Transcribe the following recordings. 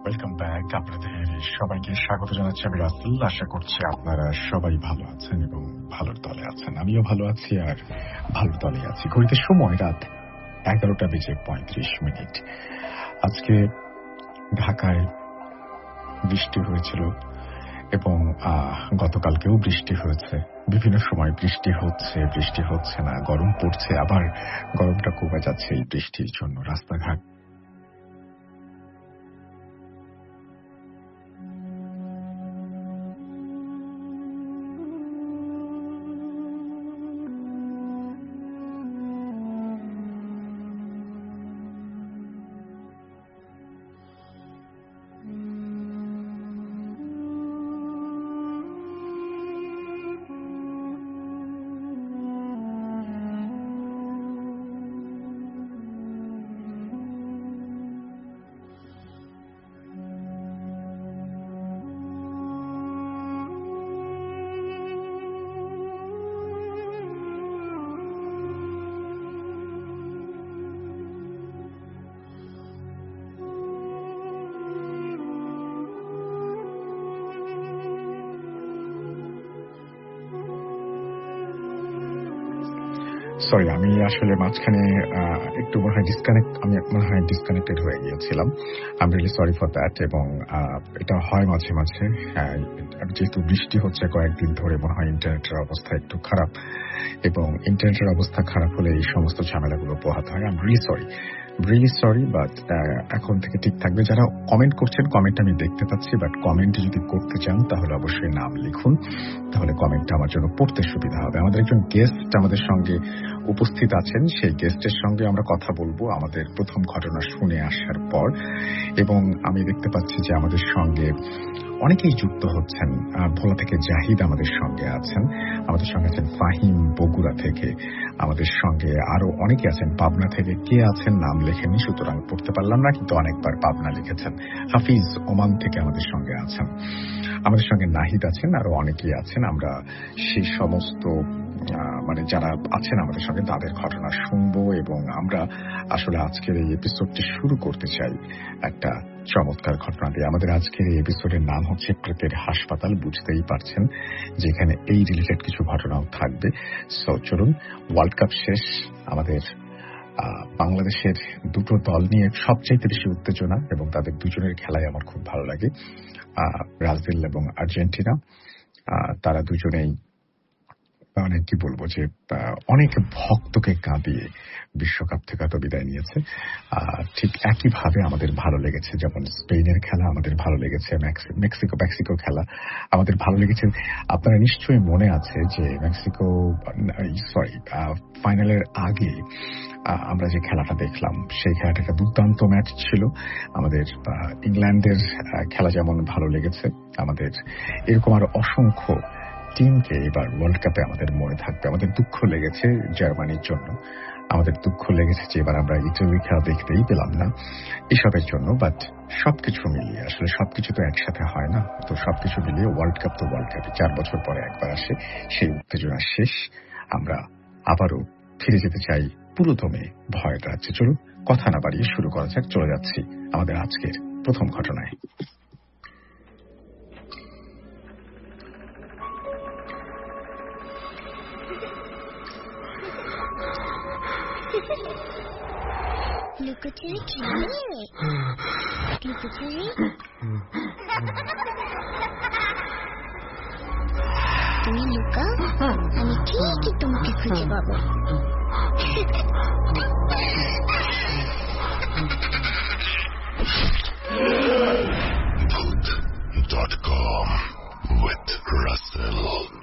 Welcome back. আপনাদের সবাইকে স্বাগত জানাচ্ছি আমি রাসেল। আশা করছি আপনারা সবাই ভালো আছেন এবং ভালোর দলে আছেন। আমিও ভালো আছি আর ভালোর দলে আছি। ঘড়িতে সময় রাত 11:35। আজকে ঢাকায় বৃষ্টি হয়েছিল এবং গতকালকেও বৃষ্টি হয়েছে। বিভিন্ন সময় বৃষ্টি হচ্ছে না, গরম পড়ছে, আবার গরমটা কমে যাচ্ছে এই বৃষ্টির জন্য। রাস্তাঘাট সরি, আমি আসলে মাঝখানে একটু মনে হয় ডিসকানেক্টেড হয়ে গিয়েছিলাম। I am really sorry for that. এবং এটা হয় মাঝে মাঝে। যেহেতু বৃষ্টি হচ্ছে কয়েকদিন ধরে, মনে হয় ইন্টারনেটের অবস্থা একটু খারাপ, এবং ইন্টারনেটের অবস্থা খারাপ হলে এই সমস্ত ঝামেলাগুলো পোহাতে হয়। I am really sorry, but এখন থেকে ঠিক থাকবে। যারা কমেন্ট করছেন, কমেন্ট আমি দেখতে পাচ্ছি, বাট কমেন্ট যদি করতে চান তাহলে অবশ্যই নাম লিখুন, তাহলে কমেন্টটা আমার জন্য পড়তে সুবিধা হবে। আমাদের একজন গেস্ট আমাদের সঙ্গে উপস্থিত আছেন, সেই গেস্টের সঙ্গে আমরা কথা বলবো আমাদের প্রথম ঘটনা শুনে আসার পর। এবং আমি দেখতে পাচ্ছি যে আমাদের সঙ্গে অনেকেই যুক্ত হচ্ছেন। ভোলা থেকে জাহিদ আমাদের সঙ্গে আছেন, ফাহিম বগুড়া থেকে, আমাদের সঙ্গে আরো অনেকে আছেন পাবনা থেকে। কে আছেন নাম লেখেননি, সুতরাং পড়তে পারলাম না, কিন্তু অনেকবার পাবনা লিখেছেন। হাফিজ ওমান থেকে আমাদের সঙ্গে আছেন, আমাদের সঙ্গে নাহিদ আছেন, আরো অনেকেই আছেন। আমরা সেই সমস্ত যারা আছেন আমাদের সঙ্গে তাদের ঘটনা শুনবো, এবং আমরা আসলে আজকের এই এপিসোডটি শুরু করতে চাই একটা চমৎকার ঘটনা দিয়ে। আমাদের আজকের এই এপিসোডের নাম হচ্ছে প্রেতের হাসপাতাল। বুঝতেই পারছেন যে এখানে এই রিলেটেড কিছু ঘটনাও থাকবে। সো চলুন, ওয়ার্ল্ড কাপ শেষ, আমাদের বাংলাদেশের দুটো দল নিয়ে সবচাইতে বেশি উত্তেজনা, এবং তাদের দুজনের খেলাই আমার খুব ভালো লাগে। ব্রাজিল এবং আর্জেন্টিনা, তারা দুজনেই কি বলবো যে অনেক ভক্তকে কাঁদিয়ে বিশ্বকাপ থেকে তো বিদায় নিয়েছে। ঠিক একইভাবে আমাদের ভালো লেগেছে, যেমন স্পেনের খেলা আমাদের ভালো লেগেছে, মেক্সিকো খেলা আমাদের ভালো লেগেছে। আপনারা নিশ্চয়ই মনে আছে যে ফাইনালের আগে আমরা যে খেলাটা দেখলাম, সেই খেলাটা একটা দুর্দান্ত ম্যাচ ছিল। আমাদের ইংল্যান্ডের খেলা যেমন ভালো লেগেছে, আমাদের এরকম আরো অসংখ্য টিমকে এবার ওয়ার্ল্ড কাপে আমাদের মনে থাকবে। আমাদের দুঃখ লেগেছে জার্মানির জন্য, আমাদের দুঃখ লেগেছে যে এবার আমরা ইটালির খেলা দেখতেই পেলাম না, এসবের জন্য। বাট সবকিছু মিলিয়ে, আসলে সবকিছু তো একসাথে হয় না, তো সবকিছু মিলিয়ে ওয়ার্ল্ড কাপ তো ওয়ার্ল্ড কাপই, 4 বছর পরে একবার আসে। সেই উত্তেজনা শেষ, আমরা আবারও ফিরে যেতে চাই পুরোদমে ভয়ের রাজ্যে। চলুন, কথা না বাড়িয়ে শুরু করা যাক। চলে যাচ্ছি আমাদের আজকের প্রথম ঘটনায়। লুকোচুরি খেলবে? লুকোচুরি তুমি লুকাও, আমি ঠিকই তোমাকে খুঁজে পাবো। Voot.com with Russell.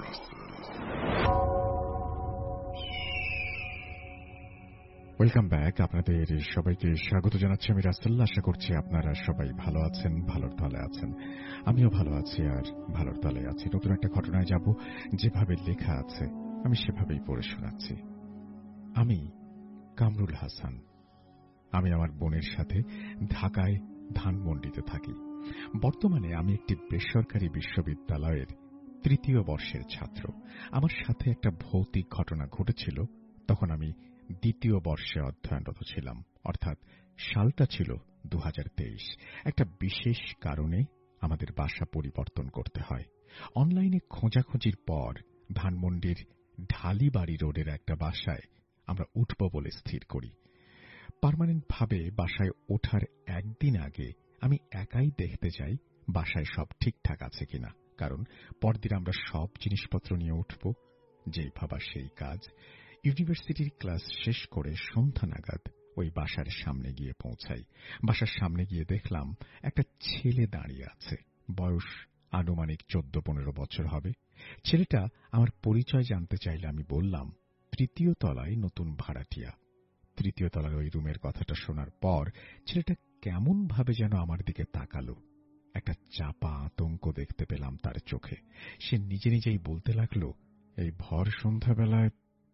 Welcome back. আপনাদের সবাইকে স্বাগত জানাচ্ছি আমি রাসেল। আশা করছি আপনারা সবাই ভালো আছেন, ভালোর তলে আছেন। আমিও ভালো আছি আর ভালোর তলে আছি। নতুন একটা ঘটনায় যাব, যেভাবে লেখা আছে আমি সেভাবেই পড়ে শোনাচ্ছি। আমি কামরুল হাসান, আমি আমার বোনের সাথে ঢাকায় ধানমন্ডিতে থাকি। বর্তমানে আমি একটি বেসরকারি বিশ্ববিদ্যালয়ের 3য় বর্ষের ছাত্র। আমার সাথে একটা ভৌতিক ঘটনা ঘটেছিল, তখন আমি 2য় বর্ষে অধ্যয়নরত ছিলাম, অর্থাৎ সালটা ছিল 2023 একটা বিশেষ কারণে আমাদের বাসা পরিবর্তন করতে হয়। অনলাইনে খোঁজাখুঁজির পর ধানমন্ডির ঢালিবাড়ি রোডের একটা বাসায় আমরা উঠব বলে স্থির করি। পার্মানেন্ট ভাবে বাসায় ওঠার একদিন আগে আমি একাই দেখতে যাই বাসায় সব ঠিকঠাক আছে কিনা, কারণ পরদিন আমরা সব জিনিসপত্র নিয়ে উঠব। যেই ভাবা সেই কাজ। ইউনিভার্সিটির ক্লাস শেষ করে সন্ধ্যা নাগাদ ওই বাসার সামনে গিয়ে পৌঁছাই। বাসার সামনে গিয়ে দেখলাম একটা ছেলে দাঁড়িয়ে আছে। বয়স আনুমানিক 14-15 বছর হবে। ছেলেটা আমার পরিচয় জানতে চাইলে আমি বললাম, 3য় তলায় নতুন ভাড়াটিয়া। 3য় তলার ওই রুমের কথাটা শোনার পর ছেলেটা কেমন ভাবে যেন আমার দিকে তাকালো। একটা চাপা আতঙ্ক দেখতে পেলাম তার চোখে। সে নিজে নিজেই বলতে লাগলো, এই ভর সন্ধ্যাবেলায়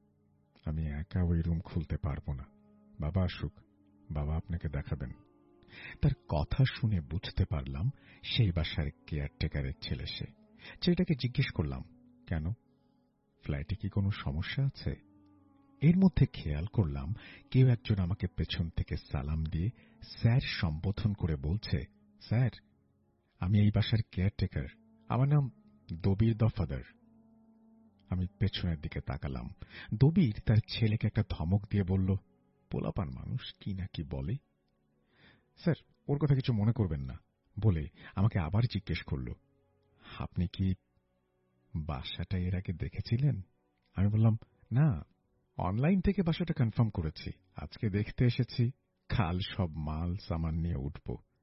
আমি একা ওই রুম খুলতে পারবো না। বাবা আসুক, বাবা আপনাকে দেখাবেন। তার কথা শুনে বুঝতে পারলাম সেই বাসার কেয়ারটেকারের ছেলে সে। ছেলেটাকে জিজ্ঞেস করলাম, কেন, ফ্ল্যাটে কি কোনো সমস্যা আছে? এর মধ্যে খেয়াল করলাম কেউ একজন আমাকে পেছন থেকে সালাম দিয়ে স্যার সম্বোধন করে বলছে, স্যার, আমি এই বাসার কেয়ারটেকার, আমার নাম দবির দফাদার। আমি পেছনের দিকে তাকালাম। দবির তার ছেলেকে একটা ধমক দিয়ে বলল, পোলাপান মানুষ কি না কি বলে। স্যার, ওর কথা কিছু মনে করবেন না বলে আমাকে আবার জিজ্ঞেস করল, আপনি কি বাসাটা এর আগে দেখেছিলেন? আমি বললাম, না, অনলাইন থেকে বাসাটা কনফার্ম করেছি, আজকে দেখতে এসেছি, কাল সব মাল সামান নিয়ে উঠব।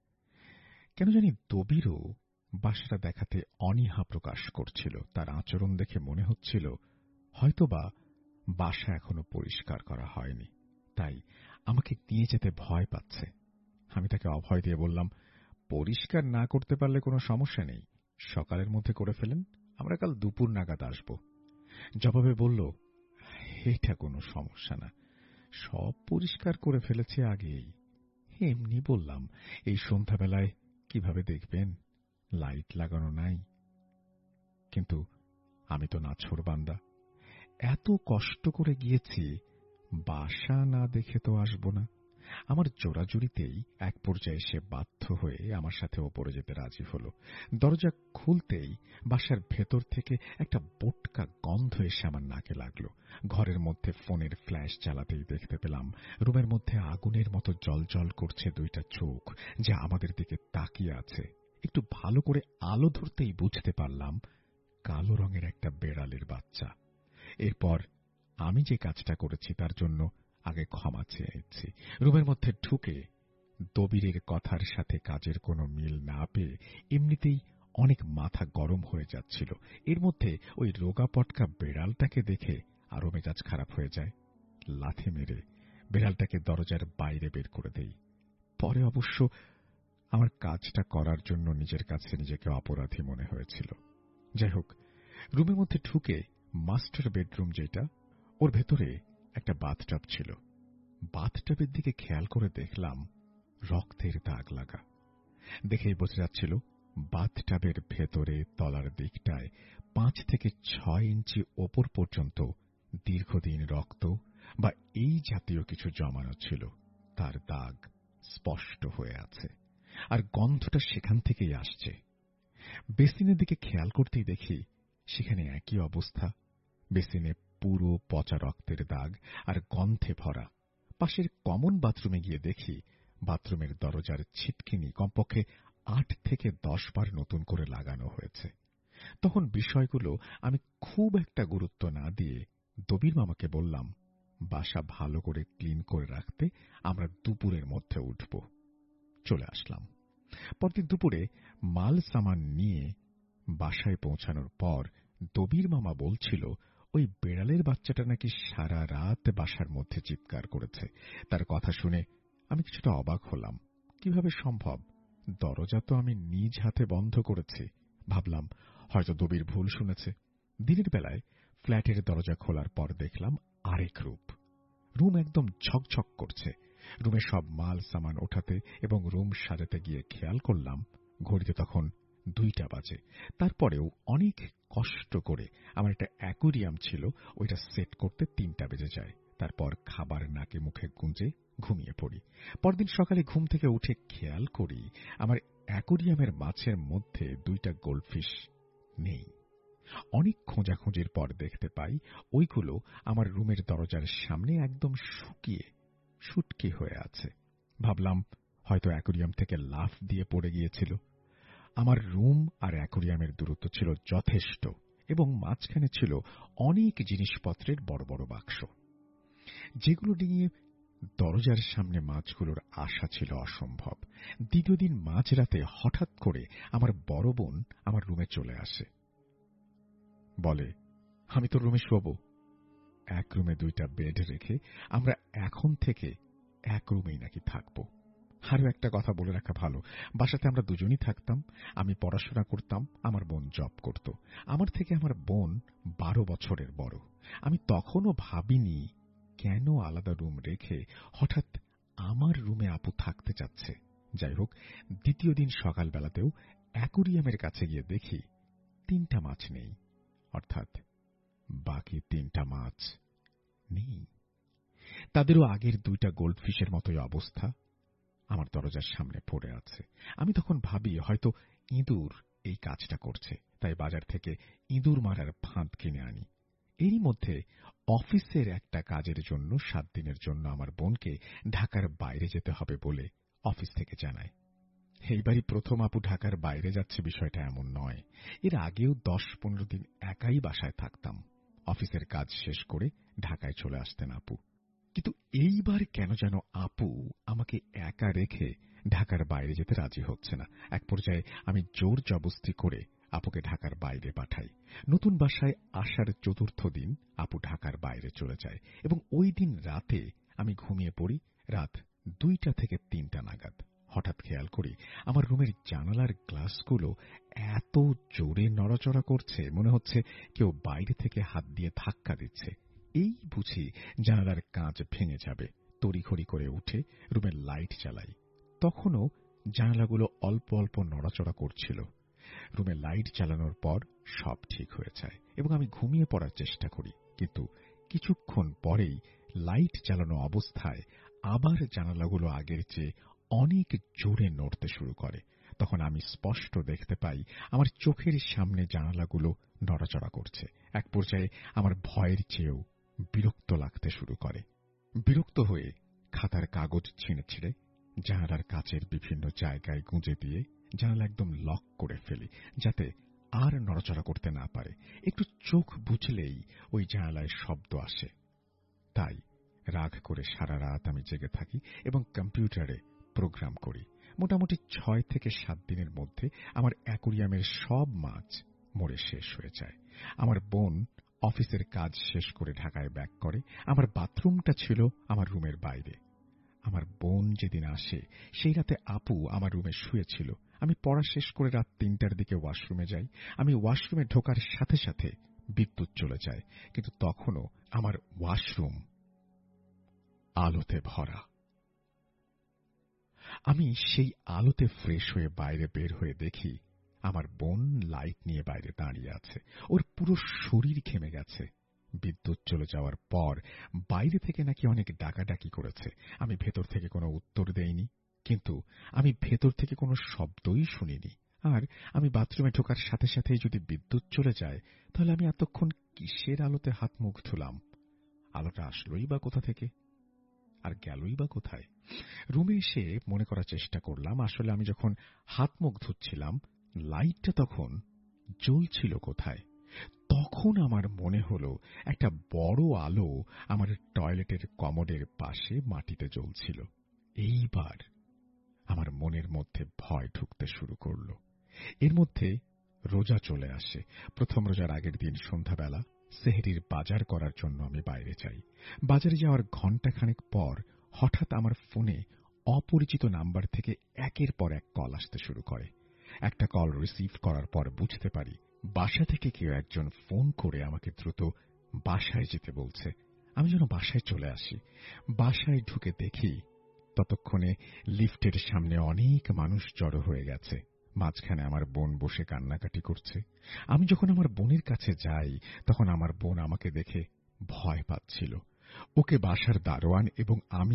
কেন জানি দবিরও বাসাটা দেখাতে অনীহা প্রকাশ করছিল। তার আচরণ দেখে মনে হচ্ছিল হয়তোবা বাসা এখনো পরিষ্কার করা হয়নি, তাই আমাকে নিয়ে যেতে ভয় পাচ্ছে। আমি তাকে অভয় দিয়ে বললাম, পরিষ্কার না করতে পারলে কোনো সমস্যা নেই, সকালের মধ্যে করে ফেলেন, আমরা কাল দুপুর নাগাদ আসব। জবাবে বলল, এটা কোনো সমস্যা না, সব পরিষ্কার করে ফেলেছে আগেই। এমনি বললাম, এই সন্ধ্যাবেলায় কিভাবে দেখবেন, লাইট লাগানো নাই। কিন্তু আমি তো নাছোড়বান্দা, এত কষ্ট করে গিয়েছি, বাসা না দেখে তো আসব না। আমার জোরাজুরিতেই এক পর্যায়ে সে বাধ্য হয়ে আমার সাথে ওপরে যেতে রাজি হলো। দরজা খুলতেই বাসার ভেতর থেকে একটা বোটকা গন্ধ এসে আমার নাকে লাগলো। ঘরের মধ্যে ফোনের ফ্ল্যাশ চালাতেই দেখতে পেলাম রুমের মধ্যে আগুনের মতো জ্বলজ্বল করছে দুইটা চোখ, যা আমাদের দিকে তাকিয়ে আছে। একটু ভালো করে আলো ধরতেই বুঝতে পারলাম কালো রঙের একটা বেড়ালের বাচ্চা। এরপর আমি যে কাজটা করেছি তার জন্য আগে ক্ষমা চেয়ে নিচ্ছি। রুমের মধ্যে ঢুকে দবিরের কথার সাথে কাজের কোনো মিল না পেয়ে এমনিতেই অনেক মাথা গরম হয়ে যাচ্ছিল। এর মধ্যে ওই রোগা পটকা বেড়ালটাকে দেখে আরো মেজাজ খারাপ হয়ে যায়। লাথি মেরে বেড়ালটাকে দরজার বাইরে বের করে দেই। পরে অবশ্য আমার কাজটা করার জন্য নিজের কাছে নিজেকে অপরাধী মনে হয়েছিল। যাই হোক, রুমের মধ্যে ঢুকে মাস্টার বেডরুম যেটা, ওর ভেতরে একটা বাথটাব ছিল। বাথটাবের দিকে খেয়াল করে দেখলাম রক্তের দাগ লাগা। দেখেই বোঝা যাচ্ছিল বাথটাবের ভেতরে তলার দিকটায় 5 থেকে 6 ইঞ্চি ওপর পর্যন্ত দীর্ঘদিন রক্ত বা এই জাতীয় কিছু জমানো ছিল। তার দাগ স্পষ্ট হয়ে আছে, আর গন্ধটা সেখান থেকেই আসছে। বেসিনের দিকে খেয়াল করতেই দেখি সেখানে একই অবস্থা। বেসিনে পুরো পচা রক্তের দাগ আর গন্ধে ভরা। পাশের কমন বাথরুমে গিয়ে দেখি বাথরুমের দরজার ছিটকিনি কমপক্ষে 8 থেকে 10 বার নতুন করে লাগানো হয়েছে। তখন বিষয়গুলো আমি খুব একটা গুরুত্ব না দিয়ে দবির মামাকে বললাম, বাসা ভালো করে ক্লিন করে রাখতে আমরা দুপুরের মধ্যে উঠব। চলে আসলাম। পরদিন দুপুরে মাল সামান নিয়ে বাসায় পৌঁছানোর পর দবির মামা বলছিল ওই বেড়ালের বাচ্চাটা নাকি সারা রাত বাসার মধ্যে চিৎকার করেছে। তার কথা শুনে আমি কিছুটা অবাক হলাম। কিভাবে সম্ভব? দরজা তো আমি নিজ হাতে বন্ধ করেছি। ভাবলাম হয়তো দবির ভুল শুনেছে। দিনের বেলায় ফ্ল্যাটের দরজা খোলার পর দেখলাম আরেক রূপ। রুম একদম ঝকঝক করছে। রুমে সব মাল সামান ওঠাতে এবং রুম সাজাতে গিয়ে খেয়াল করলাম ঘড়িতে তখন 2টা বাজে। তারপরেও অনেক কষ্ট করে আমার একটা অ্যাকুরিয়াম ছিল, ওইটা সেট করতে 3টা বেজে যায়। তারপর খাবার নাকে মুখে গুঁজে ঘুমিয়ে পড়ি। পরদিন সকালে ঘুম থেকে উঠে খেয়াল করি আমার অ্যাকোরিয়ামের মাছের মধ্যে 2টা গোল্ডফিশ নেই। অনেক খোঁজাখুঁজির পর দেখতে পাই ওইগুলো আমার রুমের দরজার সামনে একদম শুটকি হয়ে আছে। ভাবলাম হয়তো অ্যাকোরিয়াম থেকে লাফ দিয়ে পড়ে গিয়েছিল। আমার রুম আর অ্যাকোরিয়ামের দূরত্ব ছিল যথেষ্ট এবং মাঝখানে ছিল অনেক জিনিসপত্রের বড় বড় বাক্স, যেগুলো নিয়ে দরজার সামনে মাছগুলোর আশা ছিল অসম্ভব। দ্বিতীয় দিন মাঝরাতে হঠাৎ করে আমার বড় বোন আমার রুমে চলে আসে, বলে আমি তোর রুমে শোবো। এক রুমে 2টা বেড রেখে আমরা এখন থেকে এক রুমেই নাকি থাকবো। আরো একটা কথা বলে রাখা ভালো, বাসাতে আমরা দুজনই থাকতাম। আমি পড়াশোনা করতাম, আমার বোন জব করত। আমার থেকে আমার বোন 12 বছরের বড়। আমি তখনও ভাবিনি কেন আলাদা রুম রেখে হঠাৎ আমার রুমে আপু থাকতে চাচ্ছে। যাই হোক, দ্বিতীয় দিন সকালবেলাতেও অ্যাকোরিয়ামের কাছে গিয়ে দেখি 3টা মাছ নেই, অর্থাৎ বাকি 3টা মাছ নেই। তাদেরও আগের 2টা গোল্ডফিশের মতোই অবস্থা, আমার দরজার সামনে পড়ে আছে। আমি তখন ভাবি হয়তো ইঁদুর এই কাজটা করছে, তাই বাজার থেকে ইঁদুর মারার ফাঁদ কিনে আনি। এরই মধ্যে অফিসের একটা কাজের জন্য 7 দিনের জন্য আমার বোনকে ঢাকার বাইরে যেতে হবে বলে অফিস থেকে জানায়। এইবারই প্রথম আপু ঢাকার বাইরে যাচ্ছে, বিষয়টা এমন নয়। এর আগেও 10-15 দিন একাই বাসায় থাকতাম। অফিসের কাজ শেষ করে ঢাকায় চলে আসতেন আপু। কিন্তু এইবার কেন যেন আপু আমাকে একা রেখে ঢাকার বাইরে যেতে রাজি হচ্ছে না। এক পর্যায়ে আমি জোর জবরদস্তি করে আপুকে ঢাকার বাইরে পাঠাই। নতুন বাসায় আসার 4র্থ দিন আপু ঢাকার বাইরে চলে যায় এবং ওই দিন রাতে আমি ঘুমিয়ে পড়ি রাত 2টা থেকে 3টা নাগাদ। হঠাৎ খেয়াল করি আমার রুমের জানালার গ্লাসগুলো এত জোরে নড়াচড়া করছে, মনে হচ্ছে কেউ বাইরে থেকে হাত দিয়ে ধাক্কা দিচ্ছে। এই বুঝি জানালার কাঁচ ভেঙে যাবে। তড়িঘড়ি করে উঠে রুমের লাইট জ্বালাই। তখনও জানালাগুলো অল্প অল্প নড়াচড়া করছিল। রুমে লাইট জ্বালানোর পর সব ঠিক হয়ে যায় এবং আমি ঘুমিয়ে পড়ার চেষ্টা করি। কিন্তু কিছুক্ষণ পরেই লাইট জ্বালানো অবস্থায় আবার জানালাগুলো আগের চেয়ে অনেক জোরে নড়তে শুরু করে। তখন আমি স্পষ্ট দেখতে পাই আমার চোখের সামনে জানালাগুলো নড়াচড়া করছে। এক পর্যায়ে আমার ভয়ের চেয়েও বিরক্ত লাগতে শুরু করে। বিরক্ত হয়ে খাতার কাগজ ছিঁড়ে ছিঁড়ে জানালার কাচের বিভিন্ন জায়গায় গুঁজে দিয়ে জানালা একদম লক করে ফেলি, যাতে আর নড়াচড়া করতে না পারে। একটু চোখ বুঝলেই ওই জানালায় শব্দ আসে। তাই রাগ করে সারা রাত আমি জেগে থাকি এবং কম্পিউটারে প্রোগ্রাম করি। মোটামুটি 6 থেকে 7 দিনের মধ্যে আমার অ্যাকোরিয়ামের সব মাছ মরে শেষ হয়ে যায়। আমার বোন অফিসের কাজ শেষ করে ঢাকায় ব্যাক করে। আমার বাথরুমটা ছিল আমার রুমের বাইরে। আমার বোন যেদিন আসে সেই রাতে আপু আমার রুমে শুয়েছিল। আমি পড়া শেষ করে রাত 3টার দিকে ওয়াশরুমে যাই। আমি ওয়াশরুমে ঢোকার সাথে সাথে বিদ্যুৎ চলে যায়, কিন্তু তখনও আমার ওয়াশরুম আলোতে ভরা। আমি সেই আলোতে ফ্রেশ হয়ে বাইরে বের হয়ে দেখি আমার বোন লাইট নিয়ে বাইরে দাঁড়িয়ে আছে। ওর পুরো শরীর ঘেমে গেছে। বিদ্যুৎ চলে যাওয়ার পর বাইরে থেকে নাকি অনেক ডাকাডাকি করেছে। আমি ভেতর থেকে কোনো উত্তর দেইনি, কিন্তু আমি ভেতর থেকে কোনো শব্দই শুনিনি। আর আমি বাথরুমে ঢোকার সাথে সাথেই যদি বিদ্যুৎ চলে যায়, তাহলে আমি এতক্ষণ কিসের আলোতে হাত মুখ ধুলাম? আলোটা আসলোই বা কোথা থেকে, আর গেলই বা কোথায়? রুমে এসে মনে করার চেষ্টা করলাম আসলে আমি যখন হাত মুখ ধুচ্ছিলাম লাইটটা তখন জ্বলছিল কোথায়। তখন আমার মনে হলো একটা বড় আলো আমার টয়লেটের কমোডের পাশে মাটিতে জ্বলছিল। এইবার আমার মনের মধ্যে ভয় ঢুকতে শুরু করলো। এর মধ্যে রোজা চলে আসে। প্রথম রোজার আগের দিন সন্ধ্যাবেলা সেহরির বাজার করার জন্য আমি বাইরে যাই। বাজারে যাওয়ার ঘণ্টাখানেক পর হঠাৎ আমার ফোনে অপরিচিত নাম্বার থেকে একের পর এক কল আসতে শুরু করে। একটা কল রিসিভ করার পর বুঝতে পারি বাসা থেকে কেউ একজন ফোন করে আমাকে দ্রুত বাসায় যেতে বলছে। আমি যেন বাসায় চলে আসি। বাসায় ঢুকে দেখি ততক্ষণে লিফটের সামনে অনেক মানুষ জড়ো হয়ে গেছে। মাঝখানে আমার বোন বসে কান্নাকাটি করছে। আমি যখন আমার বোনের কাছে যাই তখন আমার বোন আমাকে দেখে ভয় পাচ্ছিল। ওকে বাসার দারোয়ান এবং আমি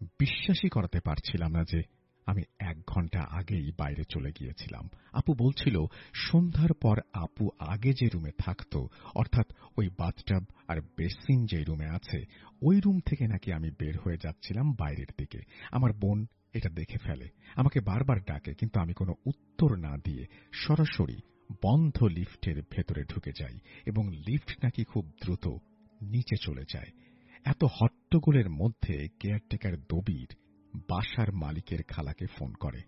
বিশ্বাসই করাতে পারছিলাম না যে আমি ১ ঘন্টা আগেই বাইরে চলে গিয়েছিলাম। আপু বলছিল সন্ধ্যার পর আপু আগে যে রুমে থাকত, অর্থাৎ ওই বাথটাব আর বেসিন যে রুমে আছে, ওই রুম থেকে নাকি আমি বের হয়ে যাচ্ছিলাম বাইরের দিকে। আমার বোন এটা দেখে ফেলে, আমাকে বারবার ডাকে, কিন্তু আমি কোনো উত্তর না দিয়ে সরাসরি বন্ধ লিফটের ভেতরে ঢুকে যাই এবং লিফট নাকি খুব দ্রুত নিচে চলে যায়। এত হট্টগোলের মধ্যে কেয়ারটেকার দবির বাসার মালিকের খালাকে ফোন করে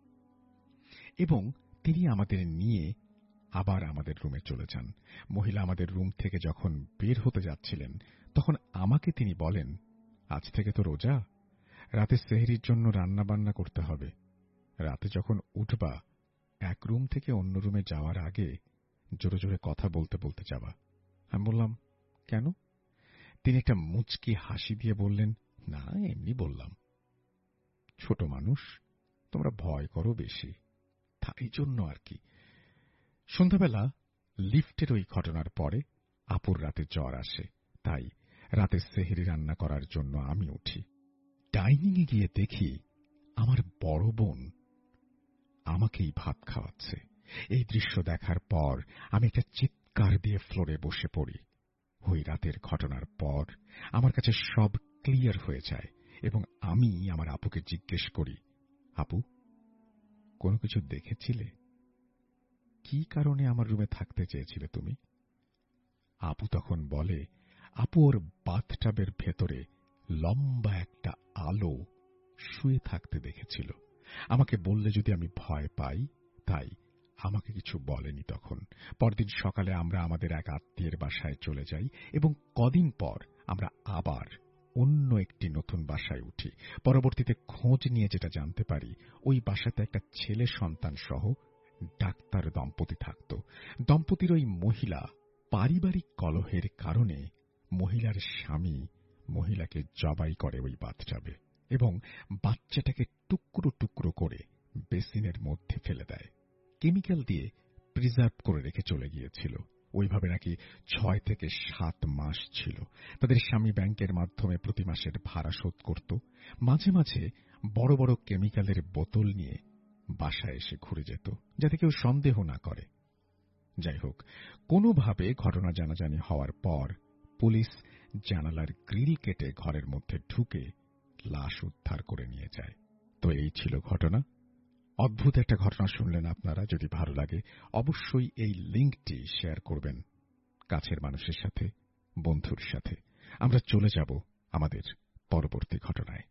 এবং তিনি আমাদের নিয়ে আবার আমাদের রুমে চলে যান। মহিলা আমাদের রুম থেকে যখন বের হতে যাচ্ছিলেন, তখন আমাকে তিনি বলেন, আজ থেকে তো রোজা, রাতে সেহরির জন্য রান্না বান্না করতে হবে। রাতে যখন উঠবা, এক রুম থেকে অন্য রুমে যাওয়ার আগে জোরে জোরে কথা বলতে বলতে যাবা। আমি বললাম, কেন? তিনি একটা মুচকি হাসি দিয়ে বললেন, না, এমনি বললাম। ছোট মানুষ, তোমরা ভয় করো বেশি, তাই জন্য আর কি। সন্ধ্যাবেলা লিফটের ওই ঘটনার পরে আপুর রাতে জ্বর আসে, তাই রাতে সেহরি রান্না করার জন্য আমি উঠি। ডাইনিংয়ে গিয়ে দেখি আমার বড় বোন আমাকেই ভাত খাওয়াচ্ছে। এই দৃশ্য দেখার পর আমি একটা চিৎকার দিয়ে ফ্লোরে বসে পড়ি। ওই রাতের ঘটনার পর আমার কাছে সব ক্লিয়ার হয়ে যায় এবং আমি আমার আপুকে জিজ্ঞেস করি, আপু, কোনো কিছু দেখেছিলে? কি কারণে আমার রুমে থাকতে চেয়েছিলে তুমি? আপু তখন বলে, আপু ওর বাথটাবের ভেতরে লম্বা একটা আলো শুয়ে থাকতে দেখেছিল। আমাকে বললে যদি আমি ভয় পাই, তাই আমাকে কিছু বলেনি তখন। পরদিন সকালে আমরা আমাদের এক আত্মীয়ের বাসায় চলে যাই এবং কদিন পর আমরা আবার অন্য একটি নতুন বাসায় উঠি। পরবর্তীতে খোঁজ নিয়ে যেটা জানতে পারি, ওই বাসাতে একটা ছেলে সন্তান সহ ডাক্তার দম্পতি থাকত। দম্পতির ওই মহিলা পারিবারিক কলহের কারণে মহিলার স্বামী মহিলাকে জবাই করে ওই বাথটাবে এবং বাচ্চাটাকে টুকরো টুকরো করে বেসিনের মধ্যে ফেলে দেয়। কেমিক্যাল দিয়ে প্রিজার্ভ করে রেখে চলে গিয়েছিল। ওইভাবে নাকি ৬ থেকে ৭ মাস ছিল। তাদের স্বামী ব্যাংকের মাধ্যমে প্রতি মাসের ভাড়া শোধ করত। মাঝে মাঝে বড় বড় কেমিক্যালের বোতল নিয়ে বাসায় এসে ঘুরে যেত, যাতে কেউ সন্দেহ না করে। যাই হোক, কোনোভাবে ঘটনা জানাজানি হওয়ার পর পুলিশ জানালার গ্রিল কেটে ঘরের মধ্যে ঢুকে লাশ উদ্ধার করে নিয়ে যায়। তো এই ছিল ঘটনা। অদ্ভুত একটা ঘটনা শুনলেন আপনারা। যদি ভালো লাগে অবশ্যই এই লিঙ্কটি শেয়ার করবেন কাছের মানুষের সাথে, বন্ধুর সাথে। আমরা চলে যাব আমাদের পরবর্তী ঘটনায়।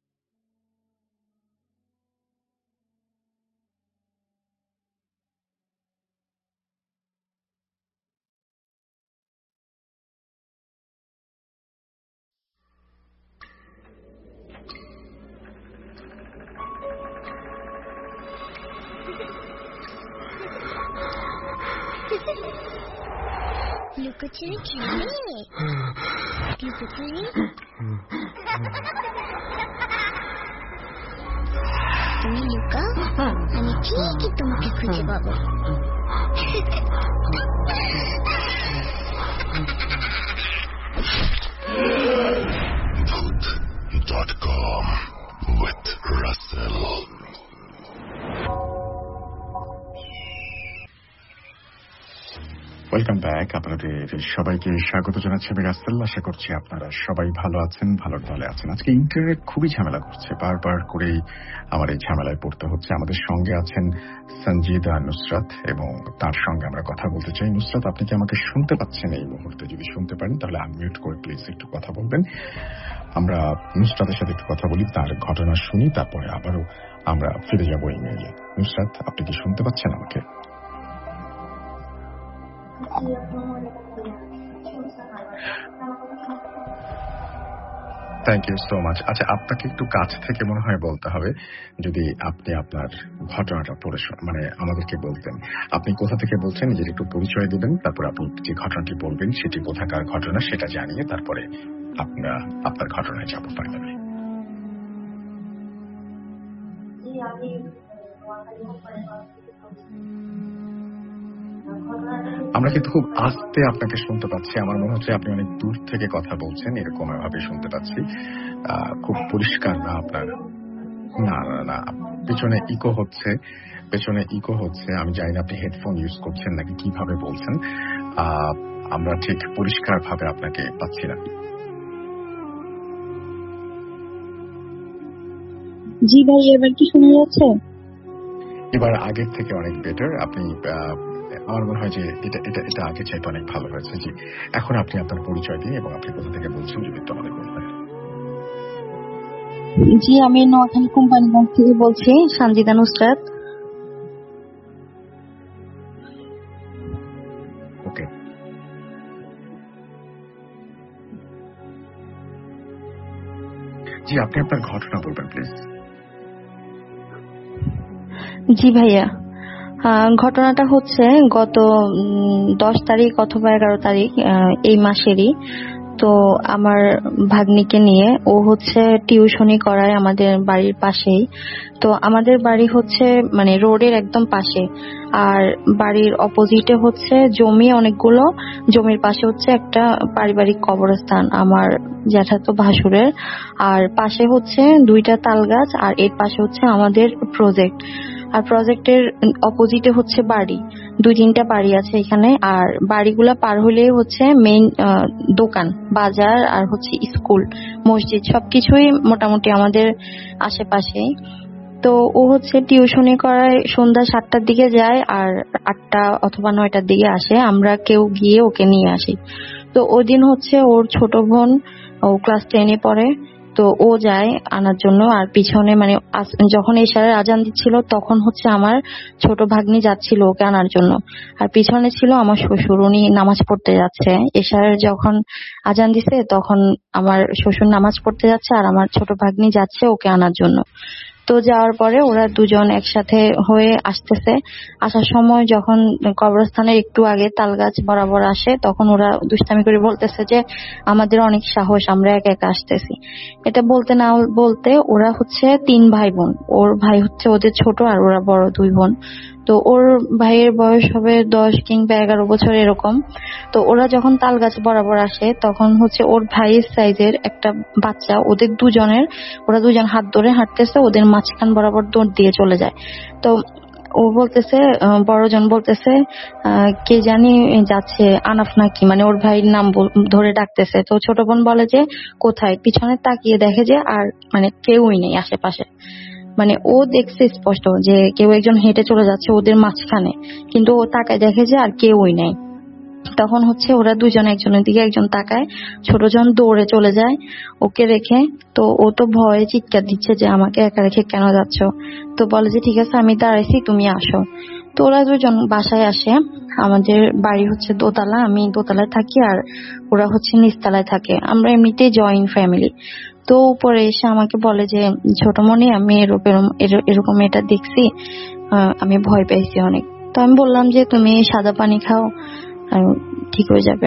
লুকোচুরি খেলে? লুকোচুরি? তুমি লুকাও, আমি ঠিকই তোমাকে খুঁজে পাবো। Voot.com with Russell. Welcome back. আপনাদের সবাইকে স্বাগত জানাচ্ছি আমি রাসেল। আশা করছি আপনারা সবাই ভালো আছেন, ভালোর দলে আছেন। আজকে ইন্টারনেট খুবই ঝামেলা করছে, বারবার করেই আমার এই ঝামেলায় পড়তে হচ্ছে। আমাদের সঙ্গে আছেন সঞ্জিদা নুসরাত এবং তার সঙ্গে আমরা কথা বলতে চাই। নুসরাত, আপনি কি আমাকে শুনতে পাচ্ছেন এই মুহূর্তে? যদি শুনতে পারেন তাহলে আনমিউট করে প্লিজ একটু কথা বলবেন। আমরা নুসরাতের সাথে একটু কথা বলি, তার ঘটনা শুনি, তারপরে আবারও আমরা ফিরে যাবো ইমেইলে। নুসরাত, আপনি কি শুনতে পাচ্ছেন আমাকে? Thank you so much. আচ্ছা, আপনাকে একটু কাছ থেকে মনে হয় বলতে হবে, যদি আপনি আপনার ঘটনাটা পড়ে মানে আমাদেরকে বলতেন। আপনি কোথা থেকে বলছেন নিজের একটু পরিচয় দিবেন, তারপর আপনি যে ঘটনাটি বলবেন সেটি কোথাকার ঘটনা সেটা জানিয়ে তারপরে আমরা আপনার ঘটনায় যাবো ফাইনালি। আমরা কিন্তু খুব আস্তে আপনাকে শুনতে পাচ্ছি। আমার মনে হচ্ছে আপনি অনেক দূর থেকে কথা বলছেন, এরকম ভাবে শুনতে পাচ্ছি। খুব পরিষ্কার না আপনার। না না না, পেছনে ইকো হচ্ছে। আমি জানি না আপনি হেডফোন ইউজ করছেন নাকি কিভাবে বলছেন। আমরা ঠিক পরিষ্কার ভাবে আপনাকে পাচ্ছি না। জি ভাই, এবার কি শোনা যাচ্ছে? এবার আগের থেকে অনেক বেটার। আপনি আমার মনে হয় যে এটা আগে চাইতে অনেক ভালো হয়েছে। জি, এখন আপনি আপনার পরিচয় দিন এবং আপনি কোথা থেকে বলছেন যদি একটু আমাদের বলবেন। জি, আমি নোয়াখালী কোম্পানিগঞ্জ থেকে বলছি, সানজিদা নুসরাত। ওকে, জি আপনি আপনার ঘটনা বলবেন প্লিজ। জি ভাইয়া, ঘটনাটা হচ্ছে গত 10 তারিখ অথবা 11 তারিখ এই মাসেরই। তো আমার ভাগ্নিকে নিয়ে, ও হচ্ছে টিউশনি করায় আমাদের বাড়ির পাশেই। তো আমাদের বাড়ি হচ্ছে মানে রোডের একদম পাশে, আর বাড়ির অপোজিটে হচ্ছে জমি অনেকগুলো। জমির পাশে হচ্ছে একটা পারিবারিক কবরস্থান আমার জ্যাঠাতো ভাসুরের, আর পাশে হচ্ছে 2টা তাল গাছ, আর এর পাশে হচ্ছে আমাদের প্রজেক্ট। আর প্রজেক্টের অপোজিটে হচ্ছে বাড়ি, 2-3টা বাড়ি আছে এখানে। আর বাড়িগুলা পার হলেই হচ্ছে মেইন দোকান, বাজার, আর হচ্ছে স্কুল, মসজিদ, সবকিছুই মোটামুটি আমাদের আশেপাশেই। তো ও হচ্ছে টিউশনি করায় সন্ধ্যা 7টার দিকে যায়, আর 8টা অথবা 9টার দিকে আসে। আমরা কেউ গিয়ে ওকে নিয়ে আসি। তো ওই দিন হচ্ছে ওর ছোট বোন, ও ক্লাস 10-এ পড়ে, তো ও যায় আনার জন্য। আর পিছনে মানে যখন এশারের আজান দিচ্ছিল তখন হচ্ছে আমার ছোট ভাগ্নি যাচ্ছিল ওকে আনার জন্য, আর পিছনে ছিল আমার শ্বশুর, উনি নামাজ পড়তে যাচ্ছে। এশারের যখন আজান দিছে তখন আমার শ্বশুর নামাজ পড়তে যাচ্ছে, আর আমার ছোট ভাগ্নি যাচ্ছে ওকে আনার জন্য। তো যাওয়ার পরে ওরা দুজন একসাথে হয়ে আসতেছে। আসার সময় যখন কবরস্থানের একটু আগে তালগাছ বরাবর আসে, তখন ওরা দুষ্টামি করে বলতেছে যে আমাদের অনেক সাহস, আমরা একা একা আসতেছি। এটা বলতে না বলতে ওরা হচ্ছে 3 ভাই বোন, ওর ভাই হচ্ছে ওদের ছোট, আর ওরা বড় 2 বোন। তো ওর ভাইয়ের বয়স হবে 10 কিংবা 11 বছর এরকম। তো ওরা যখন তাল গাছ বরাবর আসে তখন হচ্ছে ওর ভাইয়ের সাইজের একটা বাচ্চা, ওদের দুজনের, ওরা দুজন হাত ধরে হাঁটতেছে, ওদের মাঝখান বরাবর দৌড় দিয়ে চলে যায়। তো ও বলতেছে, বড়জন বলতেছে কে জানি যাচ্ছে, আনাফ নাকি, মানে ওর ভাইয়ের নাম ধরে ডাকতেছে। তো ছোট বোন বলে যে কোথায়, পিছনে তাকিয়ে দেখে যে আর মানে কেউই নেই আশেপাশে। মানে ও দেখছে স্পষ্ট যে কেউ একজন হেঁটে চলে যাচ্ছে ওদের মাঝখানে, কিন্তু ও তাকায় দেখে যে আর কেউই নেই। তখন হচ্ছে ওরা দুজন একজনের দিকে একজন তাকায়, ছোটজন দৌড়ে চলে যায় ওকে রেখে। তো ও তো ভয়ে চিৎকার দিচ্ছে যে আমাকে একা রেখে কেন যাচ্ছ। তো বলে যে ঠিক আছে আমি দাঁড়াইছি, তুমি আসো। তো ওরা দুজন বাসায় আসে। আমাদের বাড়ি হচ্ছে দোতলা, আমি দোতলায় থাকি, আর ওরা হচ্ছে নিচতলায় থাকে। আমরা এমনিতেই জয়েন্ট ফ্যামিলি। তো উপরে এসে আমাকে বলে যে ছোটমণি, আমি এরকম এটা দেখছি, আমি ভয় পাইছি অনেক। তো আমি বললাম যে তুমি সাদা পানি খাও, ঠিক হয়ে যাবে।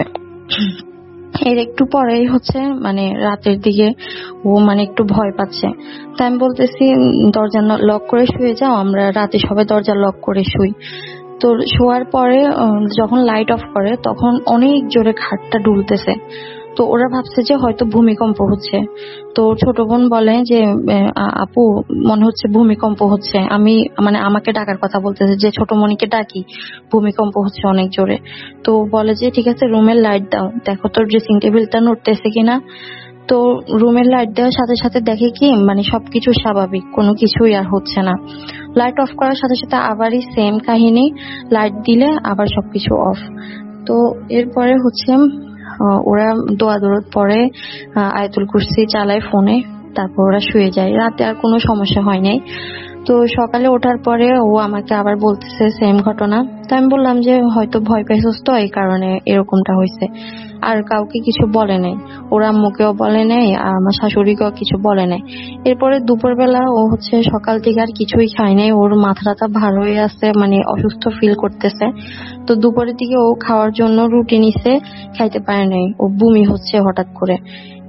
এর একটু পরেই হচ্ছে মানে রাতের দিকে ও মানে একটু ভয় পাচ্ছে। তাই আমি বলতেছি দরজা লক করে শুয়ে যাও, আমরা রাতে সবাই দরজা লক করে শুই। তো শোয়ার পরে যখন লাইট অফ করে তখন অনেক জোরে খাটটা দুলতেছে। তো ওরা ভাবছে যে হয়তো ভূমিকম্প হচ্ছে। তো ছোট বোন বলে যে আপু মনে হচ্ছে ভূমিকম্প হচ্ছে। আমি মানে আমাকে ডাকার কথা বলতেছে যে ছোট মনিকে ডাকি, ভূমিকম্প হচ্ছে অনেক জোরে। তো বলে যে ঠিক আছে রুমের লাইট দাও, দেখো তোর ড্রেসিং টেবিলটা নড়তেছে কিনা। তো রুমের লাইট দেওয়ার সাথে সাথে দেখে কি মানে সবকিছু স্বাভাবিক, কোনো কিছুই আর হচ্ছে না। লাইট অফ করার সাথে সাথে আবারই সেম কাহিনী, লাইট দিলে আবার সবকিছু অফ। তো এরপরে হচ্ছে ওরা দোয়া দরুদ পড়ে, আয়াতুল কুরসি চালায় ফোনে, তারপর ওরা শুয়ে যায়। রাতে আর কোনো সমস্যা হয় নাই। তো সকালে ওঠার পরে ও আমাকে আবার বলতেছে সেম ঘটনা। তো আমি বললাম যে হয়তো ভয় পাইছস তো এই কারণে এরকমটা হয়েছে। আর কাউকে কিছু বলে নাই, ওরা আম্মুকেও বলে নাই, আর আমার শাশুড়িকেও কিছু বলে নাই। এরপরে দুপুরবেলা ও হচ্ছে সকাল থেকে আর কিছুই খায় নাই, ওর মাথাটা ভার হয়ে আছে, মানে অসুস্থ ফিল করতেছে। তো দুপুরের দিকে ও খাওয়ার জন্য রুটি নিছে, খাইতে পারে নাই, ও বমি হচ্ছে হঠাৎ করে।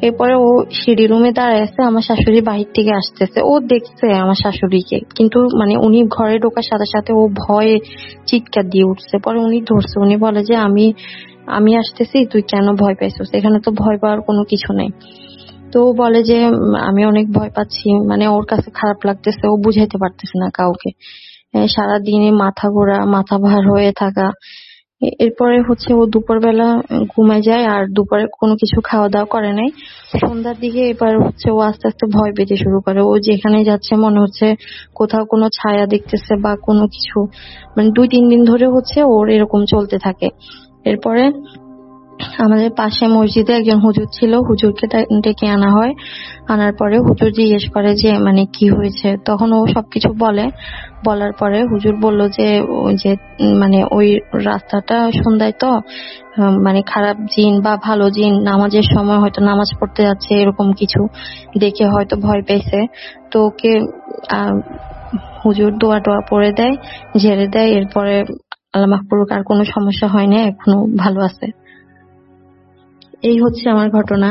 এরপরে ও সিঁড়ি রুমে দাঁড়ায় আছে, আমার শাশুড়ি বাহির থেকে আসতেছে, ও দেখছে আমার শাশুড়িকে, কিন্তু মানে উনি ঘরে ঢোকার সাথে সাথে ও ভয়ে চিৎকার দিয়ে উঠছে। পরে উনি ধরছে, উনি বলে যে আমি আসতেছি, তুই কেন ভয় পাইছিস, এখানে তো ভয় পাওয়ার কোনো কিছু নেই। তো ও বলে যে আমি অনেক ভয় পাচ্ছি, মানে ওর কাছে খারাপ লাগতেছে, ও বুঝাইতে পারতেছে না কাউকে। সারাদিনে মাথা ঘোরা, মাথা ভার হয়ে থাকা। এরপরে হচ্ছে ও দুপুরবেলা ঘুমায় যায়, আর দুপুরে কোনো কিছু খাওয়া দাওয়া করে নাই। সন্ধ্যার দিকে এবার হচ্ছে ও আস্তে আস্তে ভয় পেতে শুরু করে। ও যেখানে যাচ্ছে মনে হচ্ছে কোথাও কোনো ছায়া দেখতেছে বা কোনো কিছু, মানে 2-3 দিন ধরে হচ্ছে ওর এরকম চলতে থাকে। এরপরে আমাদের পাশে মসজিদে একজন হুজুর ছিল, হুজুরকে ডেকে আনা হয়। আনার পরে হুজুর জিজ্ঞেস করে যে মানে কি হয়েছে, তখন ও সবকিছু বলার পরে হুজুর বলল যে ওই যে মানে ওই রাস্তাটা সন্ধ্যায় তো মানে খারাপ জিন বা ভালো জিন নামাজের সময় হয়তো নামাজ পড়তে যাচ্ছে, এরকম কিছু দেখে হয়তো ভয় পেয়েছে। তো ওকে হুজুর দোয়া টোয়া পড়ে দেয়, ঝেড়ে দেয়। এরপরে আল্লাহ মাফ করুক, আর কোনো সমস্যা হয় না, এখনো ভালো আছে। এই হচ্ছে আমার ঘটনা।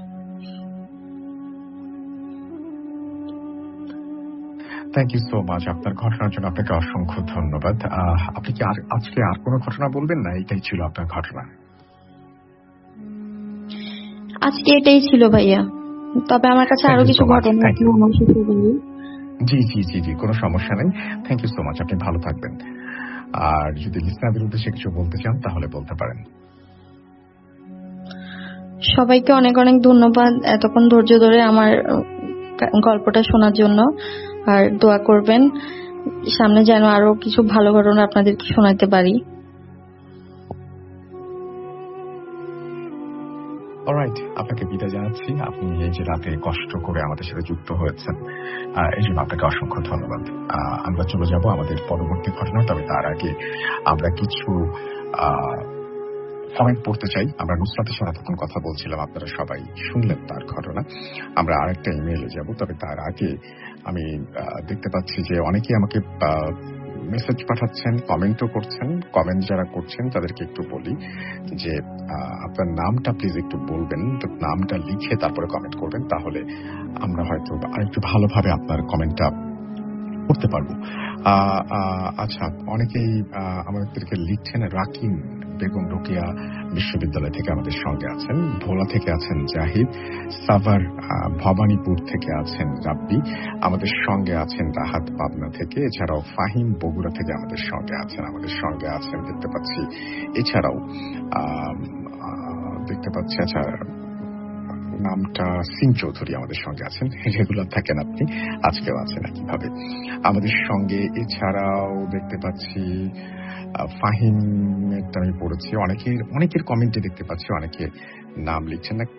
থ্যাংক ইউ সো মাচ আপনার ঘটনার জন্য। আপনাকে অসংখ্য ধন্যবাদ। আপনি কি আজকে আর কোনো ঘটনা বলবেন, না এটাই ছিল আপনার ঘটনা? আজকে এটাই ছিল ভাইয়া, তবে আমার কাছে আরো কিছু ঘটনা আছে। জি জি জি জি, কোনো সমস্যা নেই। থ্যাংক ইউ সো মাচ, আপনি ভালো থাকবেন। আর যদি লিসনারদের উদ্দেশ্যে কিছু বলতে চান তাহলে বলতে পারেন। সবাইকে অনেক অনেক ধন্যবাদ এতক্ষণ ধৈর্য ধরে আমার গল্পটা শোনার জন্য। আর দোয়া করবেন সামনে যেন আরো কিছু ভালো ঘটনা আপনাদেরকে শোনাতে পারি। অলরাইট, আপনাকে বিদায় জানাচ্ছি। আপনি এই যে রাতে কষ্ট করে আমাদের সাথে যুক্ত হয়েছেন, এই জন্য আপনাকে অসংখ্য ধন্যবাদ। আমরা চলে যাব আমাদের পরবর্তী ঘটনা, তবে তার আগে আমরা কিছু কমেন্ট পড়তে চাই। আমরা নুসরাতের সাথে এতক্ষণ কথা বলছিলাম, আপনারা সবাই শুনলেন তার ঘটনা। আমরা আরেকটা ইমেইলে যাব, তবে তার আগে আমি দেখতে পাচ্ছি যে অনেকেই আমাকে মেসেজ পাঠাচ্ছেন, কমেন্টও করছেন। কমেন্ট যারা করছেন তাদেরকে একটু বলি যে আপনার নামটা প্লিজ একটু বলবেন, নামটা লিখে তারপরে কমেন্ট করবেন, তাহলে আমরা হয়তো আরেকটু ভালোভাবে আপনার কমেন্টটা করতে পারবো। আচ্ছা, অনেকেই আমাদেরকে লিখছেন। রাকিম বেগম রোকেয়া বিশ্ববিদ্যালয় থেকে আমাদের সঙ্গে আছেন, ভোলা থেকে আছেন জাহিদ, সাভার ভবানীপুর থেকে আছেন রাব্বি, আমাদের সঙ্গে আছেন রাহাত পাবনা থেকে, এছাড়াও ফাহিম বগুড়া থেকে আমাদের সঙ্গে আছেন দেখতে পাচ্ছি। এছাড়াও দেখতে পাচ্ছি, আচ্ছা নামটা সিং চৌধুরী আমাদের সঙ্গে আছেন, রেগুলার থাকেন আপনি, আজকেও আছেন একইভাবে আমাদের সঙ্গে। এছাড়াও দেখতে পাচ্ছি ফাহিমেরটা আমি পড়েছি, অনেকের কমেন্টে দেখতে পাচ্ছি, অনেকে নাম লিখছেন না।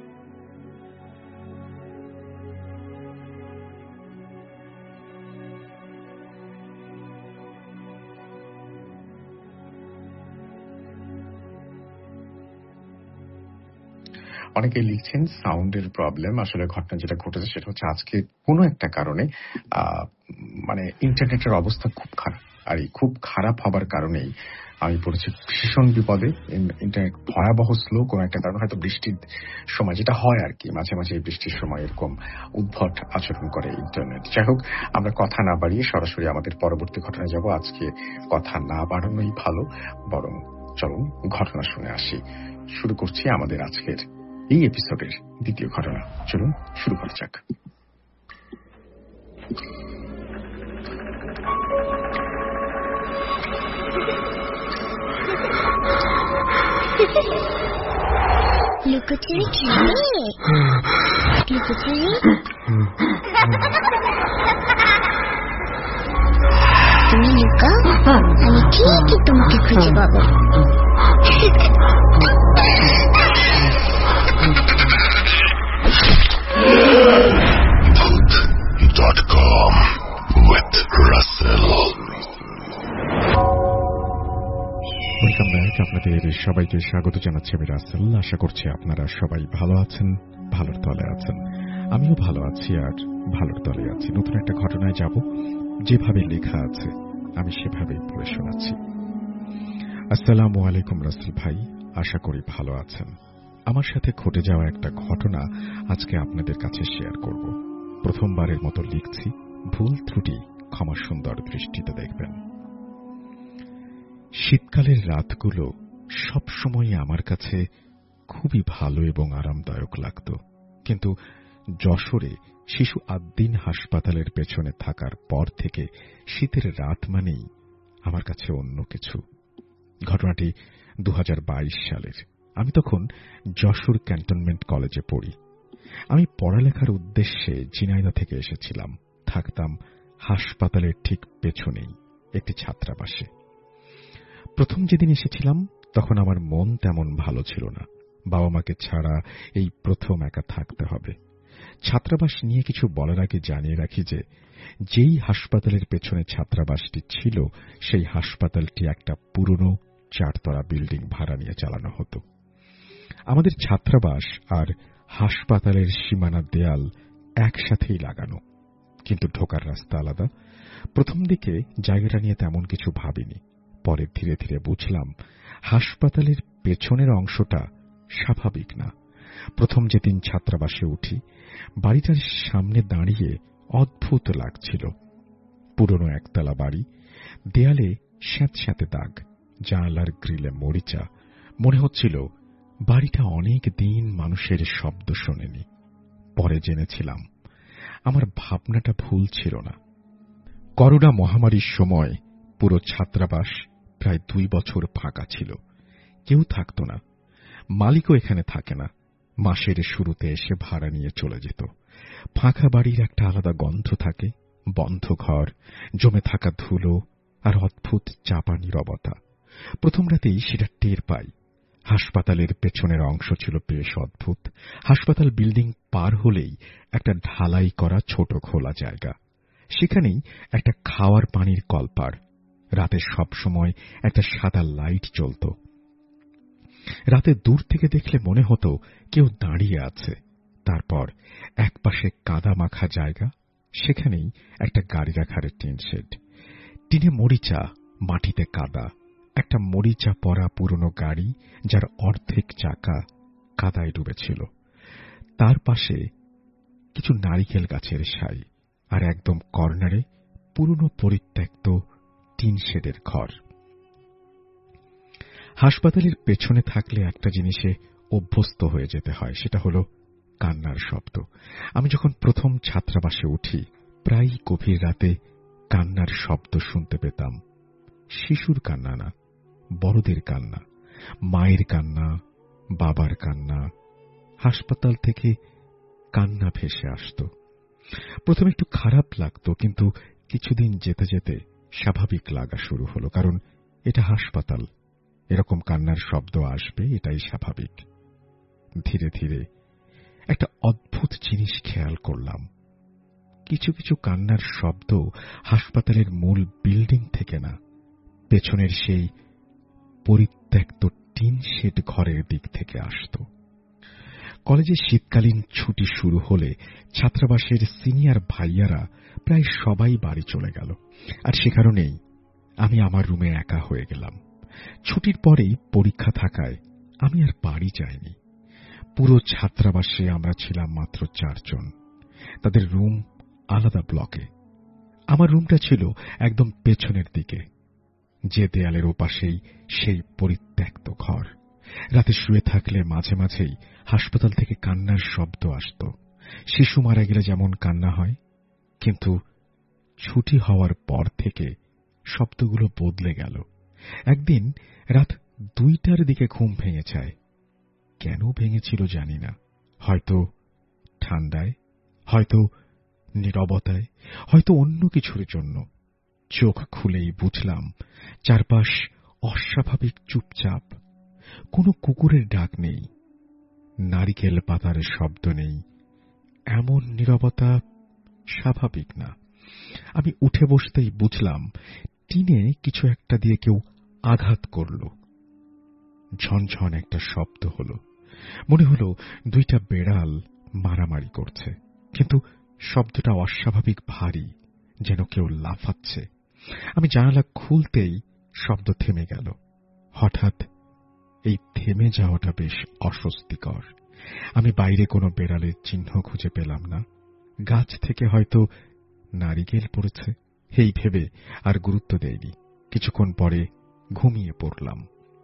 অনেকে লিখছেন সাউন্ডের প্রবলেম। আসলে ঘটনা যেটা ঘটেছে সেটা হচ্ছে আজকে কোনো একটা কারণে মানে ইন্টারনেটের অবস্থা খুব খারাপ, আর এই খুব খারাপ হবার কারণেই আমি পড়েছি ভীষণ বিপদে। ইন্টারনেট ভয়াবহ স্লো, কোনো একটা কারণে হয়তো বৃষ্টির সময় যেটা হয় আর কি, মাঝে মাঝে বৃষ্টির সময় এরকম উদ্ভট আচরণ করে ইন্টারনেট। যাই হোক, আমরা কথা না বাড়িয়ে সরাসরি আমাদের পরবর্তী ঘটনায় যাব। আজকে কথা না বাড়ানোই ভালো, বরং চলুন ঘটনা শুনে আসি। শুরু করছি আমাদের আজকের এই এপিসোডের দ্বিতীয় ঘটনা। চলুন শুরু করা যাক। লুকোচুরি খেলে লুকোচুরি তুমি লুকাও, আমি ঠিকই তোমাকে খুঁজে পাবো। .com with Russell. Welcome back. আপনাদের সবাইকে স্বাগত জানাচ্ছি আমি রাসেল। আশা করছি আপনারা সবাই ভালো আছেন, ভালোর তলে আছেন। আমিও ভালো আছি আর ভালোর তলে আছি। নতুন একটা ঘটনায় যাব, যেভাবে লেখা আছে আমি সেভাবেই পড়ে শোনাচ্ছি। আসসালামু আলাইকুম রাসেল ভাই, আশা করি ভালো আছেন। আমার সাথে ঘটে যাওয়া একটা ঘটনা আজকে আপনাদের কাছে শেয়ার করব। প্রথমবারের মতো লিখছি, ভুল ত্রুটি ক্ষমা সুন্দর দৃষ্টিতে দেখবেন। শীতকালের রাতগুলো সবসময় আমার কাছে খুবই ভালো এবং আরামদায়ক লাগত, কিন্তু যশোরে শিশু আদ্দিন হাসপাতালের পেছনে থাকার পর থেকে শীতের রাত মানেই আমার কাছে অন্য কিছু। ঘটনাটি 2022 সালের। আমি তখন যশোর ক্যান্টনমেন্ট কলেজে পড়ি। আমি পড়ালেখার উদ্দেশ্যে ঝিনাইদহ থেকে এসেছিলাম। থাকতাম হাসপাতালের ঠিক পেছনেই একটি ছাত্রাবাসে। প্রথম যেদিন এসেছিলাম তখন আমার মন তেমন ভালো ছিল না। বাবা মাকে ছাড়া এই প্রথম একা থাকতে হবে। ছাত্রাবাস নিয়ে কিছু বলার আগে জানিয়ে রাখি যে যেই হাসপাতালের পেছনে ছাত্রাবাসটি ছিল সেই হাসপাতালটি একটা পুরনো 4 তলা বিল্ডিং ভাড়া নিয়ে চালানো হতো। আমাদের ছাত্রাবাস আর হাসপাতালের সীমানা দেয়াল একসাথেই লাগানো, কিন্তু ঢোকার রাস্তা আলাদা। প্রথম দিকে জায়গাটা নিয়ে তেমন কিছু ভাবিনি। পরে ধীরে ধীরে বুঝলাম হাসপাতালের পেছনের অংশটা স্বাভাবিক না। প্রথম যেদিন ছাত্রাবাসে উঠি, বাড়িটার সামনে দাঁড়িয়ে অদ্ভুত লাগছিল। পুরনো 1তলা বাড়ি, দেয়ালে স্যাঁতস্যাঁতে দাগ, জানালার গ্রিলে মরিচা। মনে হচ্ছিল বাড়িটা অনেক দিন মানুষের শব্দ শোনেনি। পরে জেনেছিলাম আমার ভাবনাটা ভুল ছিল না। করোনা মহামারীর সময় পুরো ছাত্রাবাস প্রায় 2 বছর ফাঁকা ছিল। কেউ থাকত না, মালিকও এখানে থাকে না। মাসের শুরুতে এসে ভাড়া নিয়ে চলে যেত। ফাঁকা বাড়ির একটা আলাদা গন্ধ থাকে, বন্ধ ঘর, জমে থাকা ধুলো আর অদ্ভুত চাপা নীরবতা। প্রথম রাতেই সেটা টের পাই। হাসপাতালের পেছনের অংশ ছিল বেশ অদ্ভুত। হাসপাতাল বিল্ডিং পার হলেই একটা ঢালাই করা ছোট খোলা জায়গা। সেখানেই একটা খাওয়ার পানির কলপার। রাতে সবসময় একটা সাদা লাইট জ্বলত। রাতে দূর থেকে দেখলে মনে হতো কেউ দাঁড়িয়ে আছে। তারপর একপাশে কাদা মাখা জায়গা, সেখানেই একটা গাড়ি রাখার টিন শেড। টিনে মরিচা, মাটিতে কাদা, একটা মরিচা পড়া পুরনো গাড়ি যার অর্ধেক চাকা কাদায় ডুবেছিল। তার পাশে কিছু নারিকেল গাছের সাই, আর একদম কর্নারে পুরনো পরিত্যক্ত টিন শেডের ঘর। হাসপাতালের পেছনে থাকলে একটা জিনিসে অভ্যস্ত হয়ে যেতে হয়, সেটা হলো কান্নার শব্দ। আমি যখন প্রথম ছাত্রাবাসে উঠি, প্রায় গভীর রাতে কান্নার শব্দ শুনতে পেতাম। শিশুর কান্না না, বড়দের কান্না, মায়ের কান্না, বাবার কান্না। হাসপাতাল থেকে কান্না ভেসে আসত। প্রথমে একটু খারাপ লাগতো, কিন্তু কিছুদিন যেতে যেতে স্বাভাবিক লাগা শুরু হলো। কারণ এটা হাসপাতাল, এরকম কান্নার শব্দ আসবে, এটাই স্বাভাবিক। ধীরে ধীরে একটা অদ্ভুত জিনিস খেয়াল করলাম। কিছু কিছু কান্নার শব্দ হাসপাতালের মূল বিল্ডিং থেকে না, পেছনের সেই পরিত্যক্ত টিন শেড ঘরের দিক থেকে আসত। কলেজে শীতকালীন ছুটি শুরু হলে ছাত্রাবাসের সিনিয়র ভাইয়ারা প্রায় সবাই বাড়ি চলে গেল, আর সে কারণেই আমি আমার রুমে একা হয়ে গেলাম। ছুটির পরেই পরীক্ষা থাকায় আমি আর বাড়ি যাইনি। পুরো ছাত্রাবাসে আমরা ছিলাম মাত্র 4 জন। তাদের রুম আলাদা ব্লকে। আমার রুমটা ছিল একদম পেছনের দিকে, যে দেয়ালের ওপাশেই সেই পরিত্যক্ত ঘর। রাতে শুয়ে থাকলে মাঝে মাঝেই হাসপাতাল থেকে কান্নার শব্দ আসত। শিশু মারা গেলে যেমন কান্না হয়, কিন্তু ছুটি হওয়ার পর থেকে শব্দগুলো বদলে গেল। একদিন রাত 2টার দিকে ঘুম ভেঙে যায়। কেন ভেঙেছিল জানি না। হয়তো ঠান্ডায়, হয়তো নীরবতায়, হয়তো অন্য কিছুর জন্য। চোখ খুলেই বুঝলাম চারপাশ অস্বাভাবিক চুপচাপ। কোনো কুকুরের ডাক নেই, নারিকেল পাতার শব্দ নেই। এমন নীরবতা স্বাভাবিক না। আমি উঠে বসতেই বুঝলাম টিনে কিছু একটা দিয়ে কেউ আঘাত করল। ঝনঝন একটা শব্দ হলো। মনে হলো 2টা বেড়াল মারামারি করছে, কিন্তু শব্দটা অস্বাভাবিক ভারী, যেন কেউ লাফাচ্ছে। আমি জানালা খুলতেই শব্দ থেমে গেল। হঠাৎ এই থেমে যাওয়াটা বেশ অস্বস্তিকর। আমি বাইরে কোনো বেড়ালের চিহ্ন খুঁজে পেলাম না। গাছ থেকে হয়তো নারিকেল পড়েছে এই ভেবে আর গুরুত্ব দেইনি। কিছুক্ষণ পরে ঘুমিয়ে পড়লাম।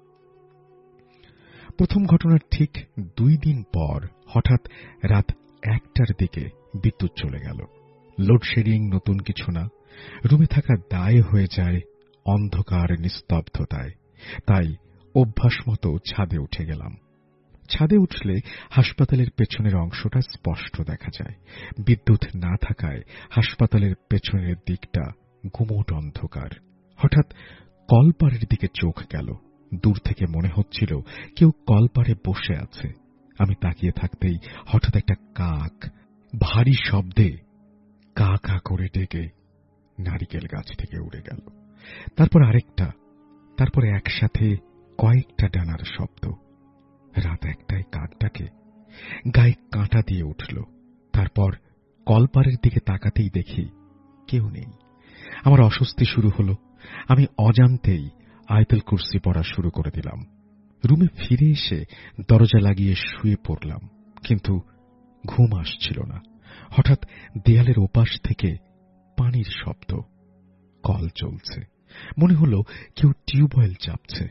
প্রথম ঘটনার ঠিক 2 দিন পর হঠাৎ রাত 1টার দিকে বিদ্যুৎ চলে গেল। লোডশেডিং নতুন কিছু না, রুমে থাকা দায় হয়ে যায় অন্ধকার নিস্তব্ধতায়। তাই অভ্যাস মতো ছাদে উঠে গেলাম। ছাদে উঠলে হাসপাতালের পেছনের অংশটা স্পষ্ট দেখা যায়। বিদ্যুৎ না থাকায় হাসপাতালের পেছনের দিকটা গুমোট অন্ধকার। হঠাৎ কলপাড়ের দিকে চোখ গেল। দূর থেকে মনে হচ্ছিল কেউ কলপাড়ে বসে আছে। আমি তাকিয়ে থাকতেই হঠাৎ একটা কাক ভারী শব্দে কা কা করে ডেকে নারিকেল গাছ থেকে উড়ে গেল। তারপর আরেকটা, তারপর একসাথে কয়েকটা ডানার শব্দ। রাত 1টায় কাক ডাকে, গায়ে কাঁটা দিয়ে উঠল। তারপর কলপাড়ের দিকে তাকাতেই দেখি কেউ নেই। আমার অস্বস্তি শুরু হলো। আমি অজান্তেই আয়াতুল কুরসি পড়া শুরু করে দিলাম। রুমে ফিরে এসে দরজা লাগিয়ে শুয়ে পড়লাম, কিন্তু ঘুম আসছিল না। হঠাৎ দেয়ালের ওপাশ থেকে পানির শব্দ। কল চলছে। মনে হলো কেউ টিউবওয়েল চাপছে।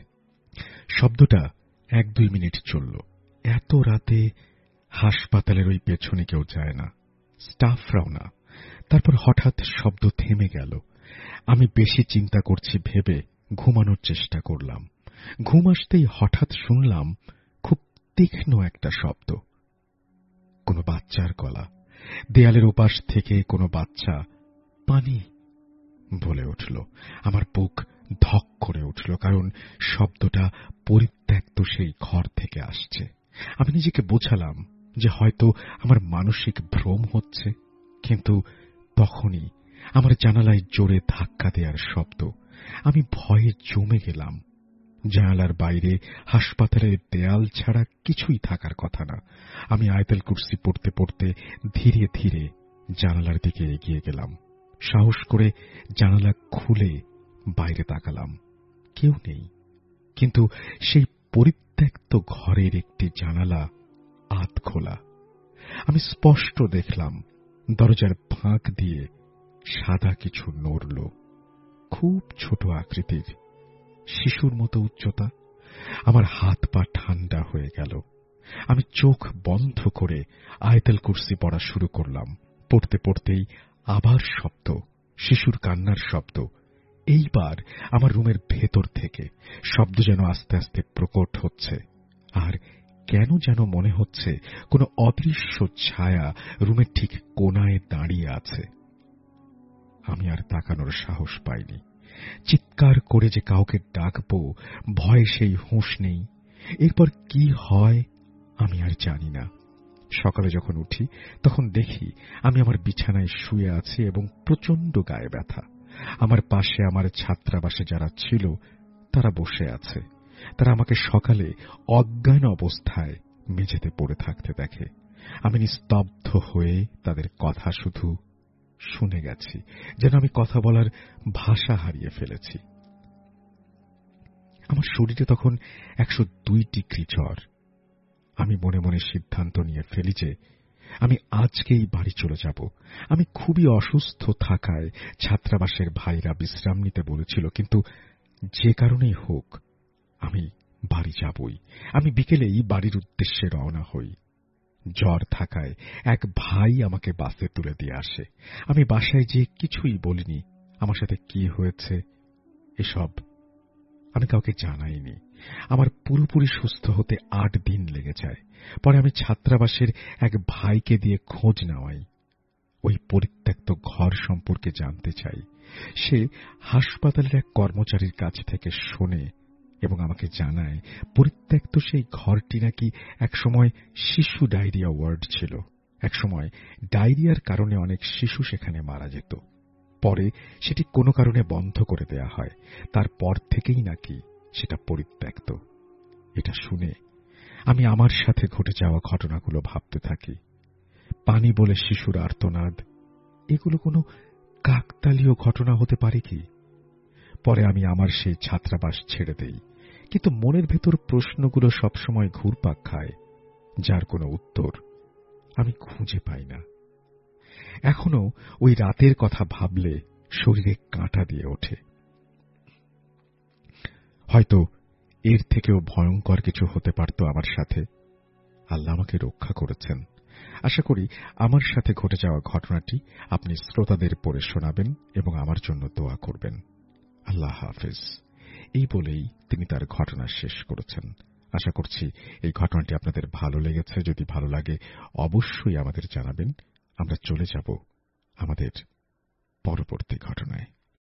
শব্দটা 1-2 মিনিট চলল। এত রাতে হাসপাতালের ওই পেছনে কেউ যায় না, স্টাফরাও না। তারপর হঠাৎ শব্দ থেমে গেল। আমি বেশি চিন্তা করছি ভেবে ঘুমানোর চেষ্টা করলাম। ঘুম আসতেই হঠাৎ শুনলাম খুব তীক্ষ্ণ একটা শব্দ, কোনো বাচ্চার গলা। দেয়ালের ওপাশ থেকে কোনো বাচ্চা পানি বলে উঠল। আমার বুক ধক করে উঠল, কারণ শব্দটা পরিত্যক্ত সেই ঘর থেকে আসছে। আমি নিজেকে বোঝালাম যে হয়তো আমার মানসিক ভ্রম হচ্ছে, কিন্তু তখনই আমার জানালায় জোরে ধাক্কা দেওয়ার শব্দ। আমি ভয়ে জমে গেলাম। জানালার বাইরে হাসপাতালের দেয়াল ছাড়া কিছুই থাকার কথা না। আমি আয়াতুল কুরসি পড়তে পড়তে ধীরে ধীরে জানালার দিকে এগিয়ে গেলাম। সাহস করে জানালা খুলে বাইরে তাকালাম। কেউ নেই, কিন্তু সেই পরিত্যক্ত ঘরের একটি জানালা আধ খোলা। আমি স্পষ্ট দেখলাম দরজার ফাঁক দিয়ে সাদা কিছু নড়ল। খুব ছোট আকৃতির, শিশুর মতো উচ্চতা। আমার হাত পা ঠান্ডা হয়ে গেল। আমি চোখ বন্ধ করে আয়াতুল কুরসি পড়া শুরু করলাম। পড়তে পড়তেই আবার শব্দ, শিশুর কান্নার শব্দ। এইবার আমার রুমের ভেতর থেকে শব্দ যেন আস্তে আস্তে প্রকট হচ্ছে। আর কেন যেন মনে হচ্ছে কোনো অদৃশ্য ছায়া রুমের ঠিক কোণায় দাঁড়িয়ে আছে। আমি আর তাকানোর সাহস পাইনি। চিৎকার করে যে কাউকে ডাকবো, ভয়ে সেই হুঁশ নেই। এরপর কি হয় আমি আর জানি না। সকালে যখন উঠি তখন দেখি আমি আমার বিছানায় শুয়ে আছি এবং প্রচন্ড গায়ে ব্যথা। আমার পাশে আমার ছাত্রাবাসে যারা ছিল তারা বসে আছে। তারা আমাকে সকালে অজ্ঞান অবস্থায় মেঝেতে পড়ে থাকতে দেখে। আমি নিস্তব্ধ হয়ে তাদের কথা শুধু শুনে গেছি, যেন আমি কথা বলার ভাষা হারিয়ে ফেলেছি। আমার শরীরে তখন 102 ডিগ্রি জ্বর। আমি মনে মনে সিদ্ধান্ত নিয়ে ফেলি যে আমি আজকেই বাড়ি চলে যাব। আমি খুবই অসুস্থ থাকায় ছাত্রাবাসের ভাইরা বিশ্রাম নিতে বলেছিল, কিন্তু যে কারণেই হোক আমি বাড়ি যাবই। আমি বিকেলেই বাড়ির উদ্দেশ্যে রওনা হই। জ্বর থাকায় এক ভাই আমাকে বাসে তুলে দিয়ে আসে। আমি বাসায় যেয়ে কিছুই বলিনি। আমার সাথে কি হয়েছে এসব আমি কাউকে জানাইনি। আমার পুরোপুরি সুস্থ হতে 8 দিন লেগে যায়। পরে আমি ছাত্রাবাসের এক ভাইকে দিয়ে খোঁজ নেওয়াই। ওই পরিত্যক্ত ঘর সম্পর্কে জানতে চাই। সে হাসপাতালের এক কর্মচারীর কাছ থেকে শোনে এবং আমাকে জানায় পরিত্যক্ত সেই ঘরটি নাকি একসময় শিশু ডায়রিয়া ওয়ার্ড ছিল। একসময় ডায়রিয়ার কারণে অনেক শিশু সেখানে মারা যেত। পরে সেটি কোনো কারণে বন্ধ করে দেয়া হয়। তারপর থেকেই নাকি সেটা পরিত্যক্ত। এটা শুনে আমি আমার সাথে ঘটে যাওয়া ঘটনাগুলো ভাবতে থাকি। পানি বলে শিশুর আর্তনাদ, এগুলো কোনো কাকতালীয় ঘটনা হতে পারে কি? পরে আমি আমার সেই ছাত্রাবাস ছেড়ে দেই। কিন্তু মনের ভেতর প্রশ্নগুলো সবসময় ঘুরপাক খায়, যার কোনো উত্তর আমি খুঁজে পাই না। এখনো ওই রাতের কথা ভাবলে শরীরে কাঁটা দিয়ে ওঠে। হয়তো এর থেকেও ভয়ঙ্কর কিছু হতে পারত আমার সাথে। আল্লাহ আমাকে রক্ষা করেছেন। আশা করি আমার সাথে ঘটে যাওয়া ঘটনাটি আপনি শ্রোতাদের পড়ে শোনাবেন এবং আমার জন্য দোয়া করবেন। আল্লাহ হাফেজ। এই বলেই তিনি তার ঘটনা শেষ করেছেন। আশা করছি এই ঘটনাটি আপনাদের ভালো লেগেছে। যদি ভালো লাগে অবশ্যই আমাদের জানাবেন। আমরা চলে যাব আমাদের পরবর্তী ঘটনায়।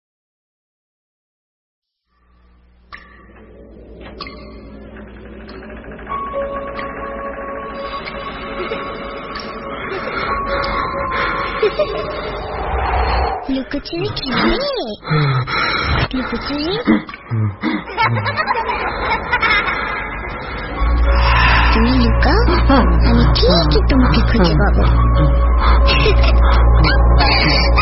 লুকোচুরি খেলবে? লুকোচুরি তুমি লুকাও, আমি ঠিকই তোমাকে খুঁজে পাবো।